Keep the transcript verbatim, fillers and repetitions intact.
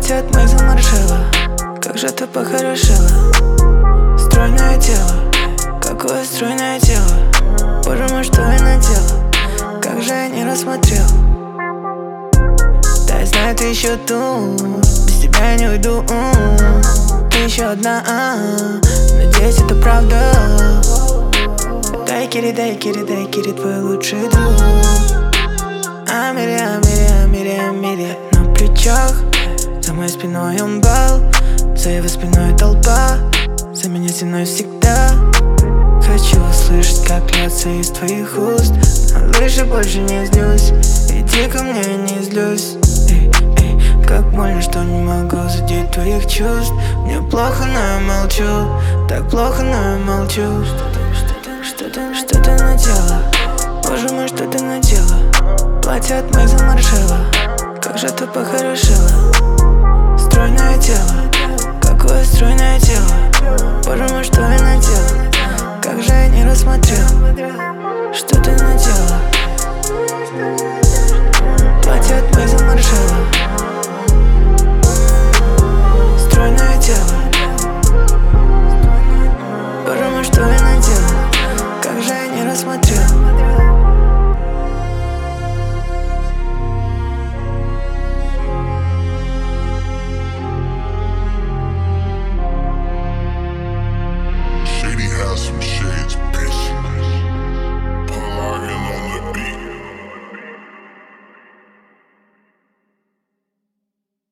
Платье от моих замаршило. Как же ты похорошела. Стройное тело, какое стройное тело. Боже мой, что я надела. Как же я не рассмотрел. Да, я знаю, ты еще тут. Без тебя я не уйду. Ты еще одна. Надеюсь, это правда. Дай кири, дай кири, дай кири, твой лучший друг. Амири, амири, амири, амири. На плечах, за моей спиной он бал. За его спиной толпа, за меня стеной всегда. Хочу услышать, как льется из твоих уст. На лыжи больше не злюсь. Иди ко мне, я не злюсь. Эй, эй, как больно, что не могу задеть твоих чувств. Мне плохо, но я молчу. Так плохо, но я молчу. Что ты, что ты, что ты надела? Боже мой, что ты надела? Платье от моих замаршило. Как же ты похорошела. Стройное тело,